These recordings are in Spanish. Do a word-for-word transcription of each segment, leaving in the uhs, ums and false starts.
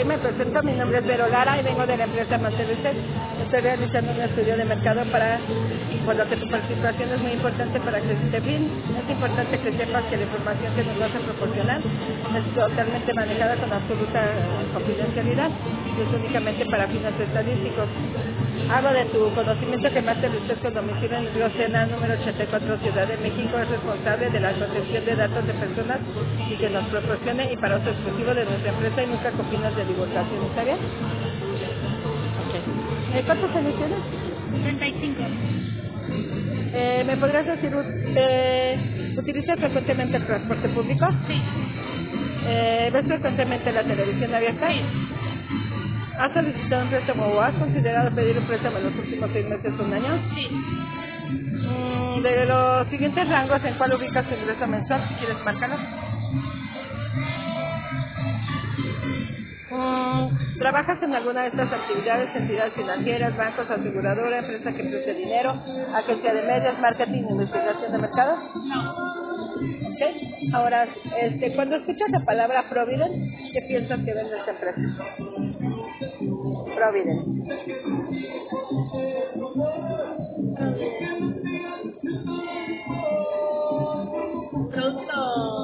Ok, me presento, mi nombre es Vero Lara y vengo de la empresa Manteluces. Estoy realizando un estudio de mercado para, por lo que tu participación es muy importante para que esté bien. Es importante que sepas que la información que nos vas a proporcionar es totalmente manejada con absoluta confidencialidad y es únicamente para fines estadísticos. Hago de tu conocimiento que Manteluces con domicilio en Río Sena, número ochenta y cuatro, Ciudad de México, es responsable de la protección de datos de personas y que nos proporcione y para uso exclusivo de nuestra empresa y nunca con fines de divulgación. ¿Está bien? Ok. Eh, ¿Cuántos años tienes? treinta y cinco. Eh, ¿Me podrías decir, eh, utilizas frecuentemente el transporte público? Sí. Eh, ¿Ves frecuentemente la televisión abierta? Sí. ¿Has solicitado un préstamo o has considerado pedir un préstamo en los últimos seis meses o un año? Sí. Mm, de los siguientes rangos, ¿en cuál ubicas tu ingreso mensual? Si quieres marcarlo. Mm, ¿Trabajas en alguna de estas actividades, entidades financieras, bancos, aseguradora, empresa que preste dinero, agencia de medios, marketing, investigación de mercado? No. ¿Ok? Ahora, este, cuando escuchas la palabra Provident, ¿qué piensas que vende esta empresa? Provident. Producto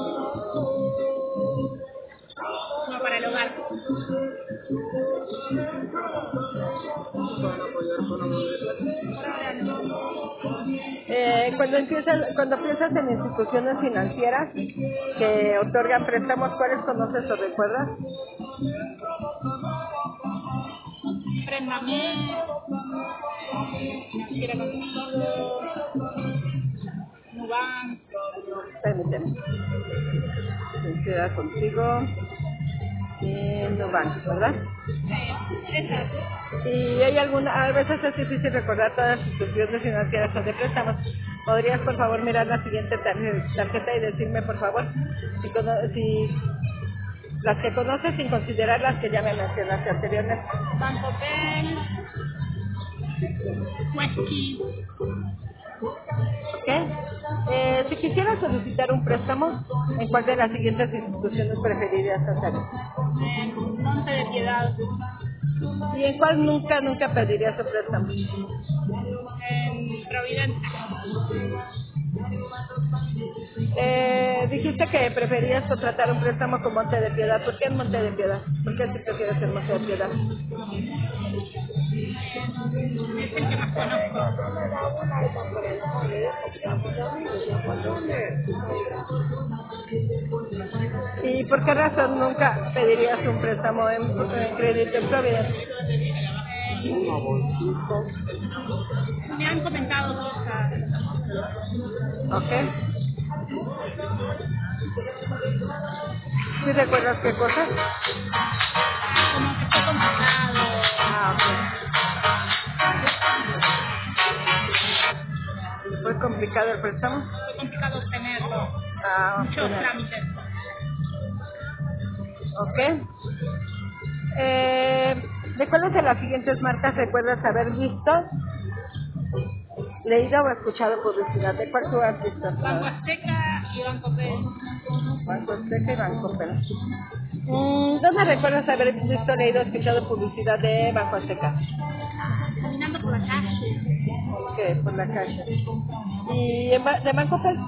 como para el hogar. Eh, cuando empiezas, cuando piensas en instituciones financieras que otorgan préstamos, ¿cuáles conoces o recuerdas? Préndame. Quiera contigo. Nubank. Permíteme. Queda contigo. Y Nubank, ¿verdad? Esa. Y hay alguna, a veces es difícil recordar todas las instituciones financieras o de préstamos. ¿Podrías, por favor, mirar la siguiente tar- tarjeta y decirme, por favor, si, cono- si las que conoces sin considerar las que ya me mencionaste anteriormente? Banco Pen. Wesky. ¿Ok? Eh, si quisieras solicitar un préstamo, ¿en cuál de las siguientes instituciones preferirías hacerlo? En Monte de Piedad. ¿Y en cuál nunca, nunca pedirías un préstamo? En Providente. Eh, dijiste que preferías contratar un préstamo con Monte de Piedad. ¿Por qué en Monte de Piedad? ¿Por qué si prefieres el Monte de Piedad? Es el que más conozco. ¿Y por qué razón nunca pedirías un préstamo en, en crédito en Providence? Me han comentado cosas. ¿Ok? ¿Sí recuerdas qué cosas? Como que fue complicado. Ah, ok. ¿Fue complicado el préstamo? Fue complicado obtenerlo. Ah, Muchos ok. trámites. Ok. Eh, ¿De cuáles de las siguientes marcas recuerdas haber visto, leído o escuchado publicidad? ¿De cuál tú has visto? Banco Azteca y Banco Pen. Banco Azteca y Banco Pen. Mm, ¿Dónde recuerdas haber visto, leído o escuchado publicidad de Banco Azteca? Caminando por la calle. Que por la calle. ¿Y en ba- de Banco Pen?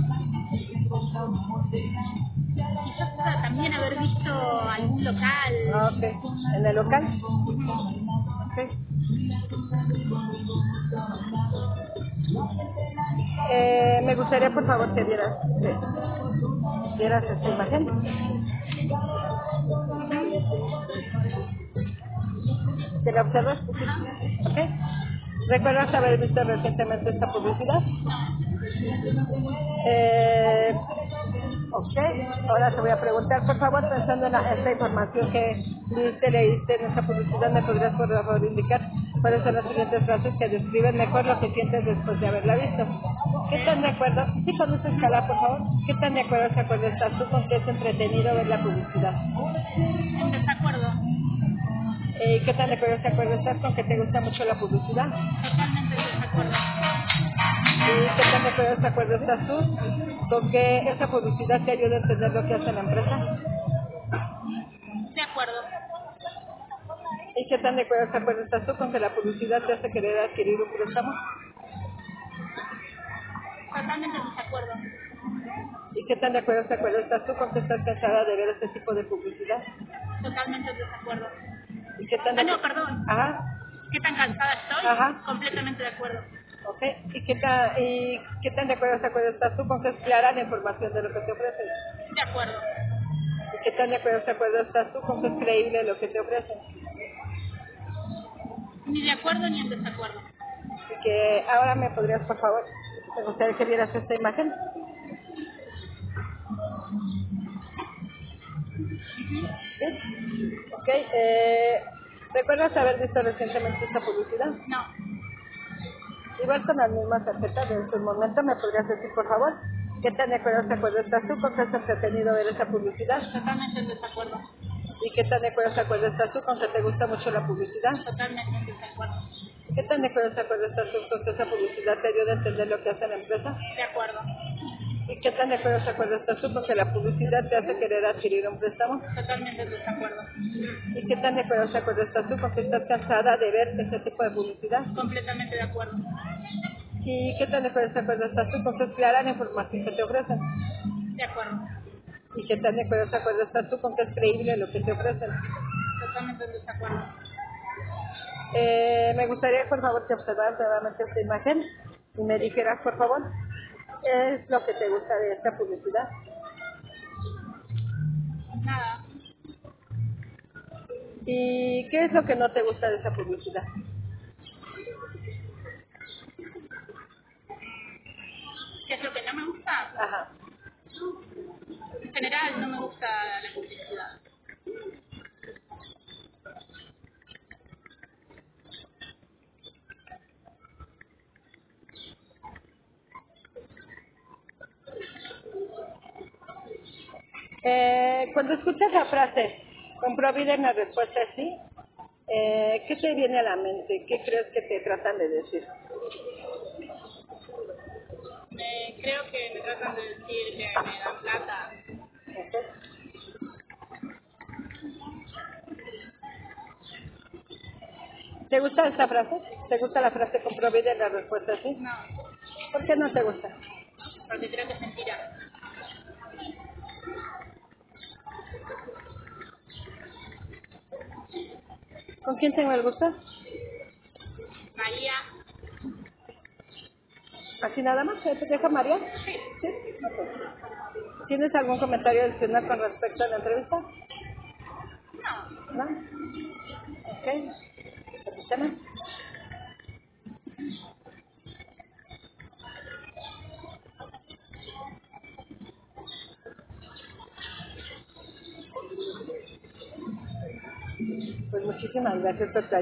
Quizás pueda también haber visto algún local. Ah, ok. ¿En el local? Ok. Eh, me gustaría, por favor, que vieras, que vieras esta imagen. ¿Te la observas? Ok. ¿Recuerdas haber visto recientemente esta publicidad? Eh, ok. Ahora te voy a preguntar, por favor, pensando en la- esta información que viste, leíste en esta publicidad, ¿me podrías, por favor, indicar cuáles son las siguientes frases que describen mejor lo que sientes después de haberla visto? ¿Qué tan de acuerdo? Sí, con esa escala, por favor. ¿Qué tan de acuerdo se acuerdo estás tú con que es entretenido ver la publicidad? En desacuerdo. Eh, ¿Qué tan de acuerdo se acuerdo estás con que te gusta mucho la publicidad? Totalmente en desacuerdo. ¿Y qué tan de acuerdo se acuerdo estás tú con que esa publicidad te ayuda a entender lo que hace la empresa? De acuerdo. ¿Y qué tan de acuerdo de acuerdo estás tú con que la publicidad te hace querer adquirir un préstamo? Totalmente en desacuerdo. ¿Y qué tan de acuerdo de acuerdo estás tú con que estás cansada de ver este tipo de publicidad? Totalmente en desacuerdo. ¿Y qué tan de Ah, no, acu- perdón. Ajá, ¿Qué tan cansada estoy? ajá, Completamente de acuerdo. ok. ¿Y qué tan, y qué tan de acuerdo de acuerdo estás tú con que es clara la información de lo que te ofrecen? De acuerdo. ¿Y qué tan de acuerdo de acuerdo estás tú con que es creíble lo que te ofrecen? Ni de acuerdo ni en desacuerdo. Y que ahora me podrías, por favor, me gustaría que vieras esta imagen. ¿Sí? Ok, eh, ¿recuerdas haber visto recientemente esta publicidad? No. Igual con las mismas tarjetas de su momento, ¿me podrías decir, por favor, qué tan de acuerdo de acuerdo estás tú con que es entretenido ver esa publicidad? Totalmente en desacuerdo. ¿Y qué tan de acuerdo de acuerdo estás tú con que te gusta mucho la publicidad? Totalmente en desacuerdo. ¿Qué tan de acuerdo de acuerdo estás tú con que esa publicidad te ayuda a entender lo que hace la empresa? De acuerdo. ¿Y qué tan de acuerdo de acuerdo estás tú con que la publicidad te hace querer adquirir un préstamo? Totalmente en desacuerdo. ¿Y qué tan de acuerdo de acuerdo estás tú con que estás cansada de ver ese tipo de publicidad? Completamente de acuerdo. ¿Y qué tan de acuerdo de acuerdo estás tú con que es clara la información que te ofrecen? De acuerdo. ¿Y qué tan de acuerdo de acuerdo estás tú con que es creíble lo que te ofrecen? Totalmente en desacuerdo. Eh, me gustaría, por favor, que observaras nuevamente esta imagen y me dijeras, por favor, qué es lo que te gusta de esta publicidad. Nada. ¿Y qué es lo que no te gusta de esa publicidad? ¿Qué es lo que no me gusta? Ajá. En general no me gusta la publicidad. Eh, cuando escuchas la frase, con Providen la respuesta es sí, eh, ¿qué te viene a la mente? ¿Qué crees que te tratan de decir? Me, creo que me tratan de decir que me dan plata. ¿Ok? ¿Te gusta esta frase? ¿Te gusta la frase con Providen la respuesta es sí? No, ¿Por qué no te gusta? porque creo que es mentira. ¿Con quién tengo el gusto? María, ¿Así nada más? ¿Te deja María? sí. ¿Sí? Ok. ¿Tienes algún comentario adicional con respecto a la entrevista? No, ¿No? Ok. Permítame. Pues muchísimas gracias por tu